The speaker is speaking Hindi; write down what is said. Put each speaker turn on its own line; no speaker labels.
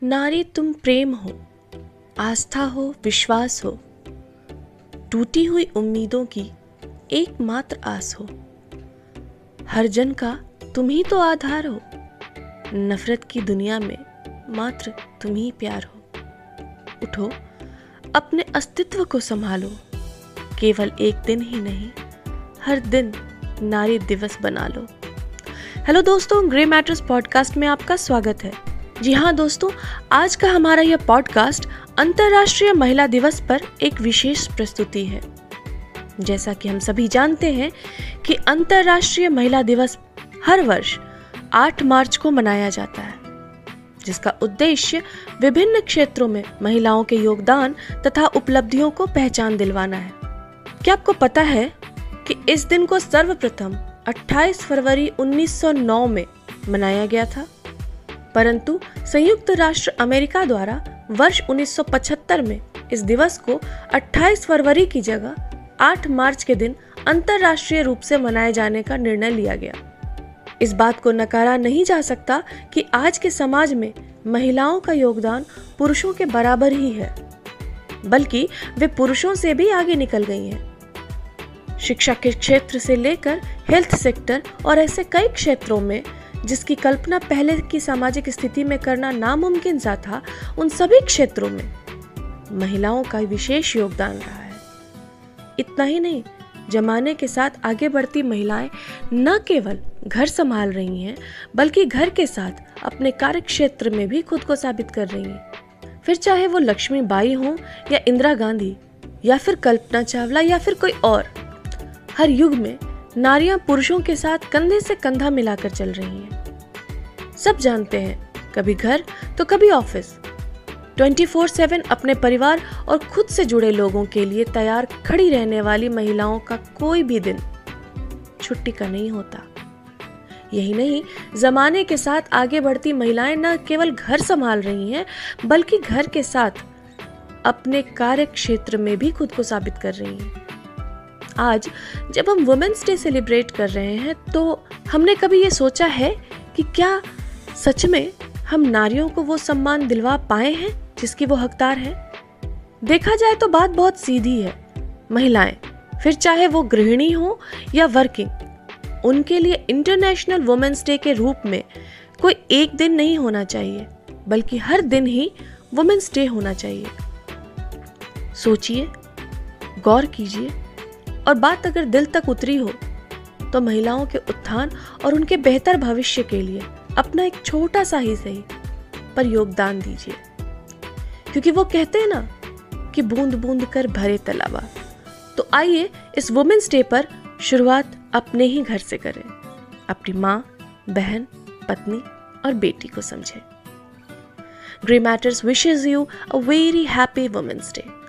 नारी तुम प्रेम हो, आस्था हो, विश्वास हो, टूटी हुई उम्मीदों की एकमात्र आस हो। हर जन का तुम ही तो आधार हो, नफरत की दुनिया में मात्र तुम ही प्यार हो। उठो, अपने अस्तित्व को संभालो, केवल एक दिन ही नहीं, हर दिन नारी दिवस बना लो। हेलो दोस्तों, ग्रे मैटर्स पॉडकास्ट में आपका स्वागत है। जी हाँ दोस्तों, आज का हमारा यह पॉडकास्ट अंतर्राष्ट्रीय महिला दिवस पर एक विशेष प्रस्तुति है। जैसा कि हम सभी जानते हैं कि अंतर्राष्ट्रीय महिला दिवस हर वर्ष 8 मार्च को मनाया जाता है, जिसका उद्देश्य विभिन्न क्षेत्रों में महिलाओं के योगदान तथा उपलब्धियों को पहचान दिलवाना है। क्या आपको पता है कि इस दिन को सर्वप्रथम 28 फरवरी 1909 में मनाया गया था, परंतु संयुक्त राष्ट्र अमेरिका द्वारा वर्ष 1975 में इस दिवस को 28 फरवरी की जगह 8 मार्च के दिन अंतर्राष्ट्रीय रूप से मनाए जाने का निर्णय लिया गया। इस बात को नकारा नहीं जा सकता कि आज के समाज में महिलाओं का योगदान पुरुषों के बराबर ही है, बल्कि वे पुरुषों से भी आगे निकल गई हैं। शिक्षा के क्षेत्र से लेकर हेल्थ सेक्टर और ऐसे कई क्षेत्रों में जिसकी कल्पना पहले की सामाजिक स्थिति में करना नामुमकिन सा था, उन सभी क्षेत्रों में महिलाओं का विशेष योगदान रहा है। इतना ही नहीं, जमाने के साथ आगे बढ़ती महिलाएं न केवल घर संभाल रही हैं, बल्कि घर के साथ अपने कार्य क्षेत्र में भी खुद को साबित कर रही हैं। फिर चाहे वो लक्ष्मीबाई हो या इंदिरा गांधी या फिर कल्पना चावला या फिर कोई और, हर युग में नारियां पुरुषों के साथ कंधे से कंधा मिलाकर चल रही हैं। सब जानते हैं, कभी घर तो कभी ऑफिस, 24/7 अपने परिवार और खुद से जुड़े लोगों के लिए तैयार खड़ी रहने वाली महिलाओं का कोई भी दिन छुट्टी का नहीं होता। यही नहीं, जमाने के साथ आगे बढ़ती महिलाएं न केवल घर संभाल रही हैं, बल्कि घर के साथ अपने कार्य क्षेत्र में भी खुद को साबित कर रही हैं। आज जब हम वुमेन्स डे सेलिब्रेट कर रहे हैं, तो हमने कभी ये सोचा है कि क्या सच में हम नारियों को वो सम्मान दिलवा पाए हैं जिसकी वो हकदार है? देखा जाए तो बात बहुत सीधी है। महिलाएं, फिर चाहे वो गृहिणी हो या वर्किंग, उनके लिए इंटरनेशनल वुमेन्स डे के रूप में कोई एक दिन नहीं होना चाहिए, बल्कि हर दिन ही वुमेन्स डे होना चाहिए। सोचिए, गौर कीजिए, और बात अगर दिल तक उतरी हो तो महिलाओं के उत्थान और उनके बेहतर भविष्य के लिए अपना एक छोटा सा ही सही पर योगदान दीजिए। क्योंकि वो कहते हैं ना कि बूंद बूंद कर भरे तलावा। तो आइए इस वुमेन्स डे पर शुरुआत अपने ही घर से करें। अपनी माँ, बहन, पत्नी और बेटी को समझें। Grey matters wishes you a very happy women's day.